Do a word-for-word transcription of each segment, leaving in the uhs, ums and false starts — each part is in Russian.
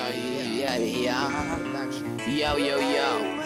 Йоу-йоу-йоу.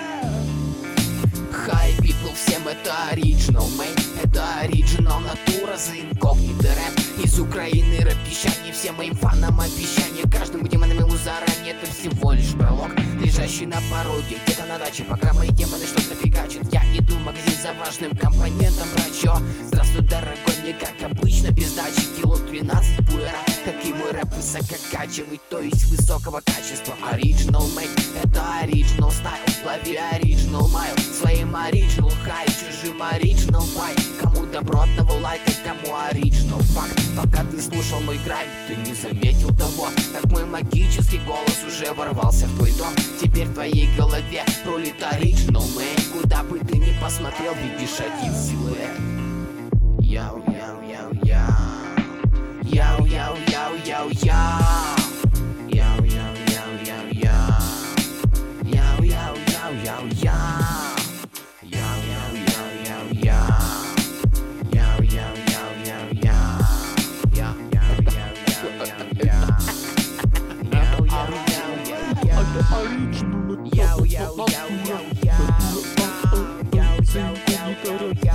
Hi people, всем это оригинал, мейн. Это оригинал натура за инкогнито рэп. Из Украины рэп пищание, всем моим фанам обещание. Каждому демонам ему заранее, это всего лишь пролог, лежащий на пороге, где-то на даче. Пока мои демоны что-то фигачат, я иду в магазин за важным компонентом. Брачо, здравствуй, дорогой, мне как обычно без дачи. Кило тринадцать пуэра, как и мой рэп высококачивый, то есть высокого качества. Оригинал мейк, это оригинал стайл. Лови оригинал майл, своим оригинал хай, чужим оригинал бай. Кому добротного лайка, кому оригинал факт. Пока ты слушал мой грайм, ты не заметил того, как мой магический голос уже ворвался в твой дом. Теперь в твоей голове рулит оригинал мейк. Куда бы ты ни посмотрел, видишь один силуэт. Яу, яу, яу, яу. Яу, яу, яу, яу, яу. Яу, яу, яу, яу, яу. Яу, яу, яу, яу, яу. Яу, яу, яу, яу, яу. Яу, яу, яу, яу, яу. Яу, яу, яу, яу, яу, яу. Яу, яу, яу, яу, яу. Яу, яу, яу, яу, яу. Яу, яу, яу, яу.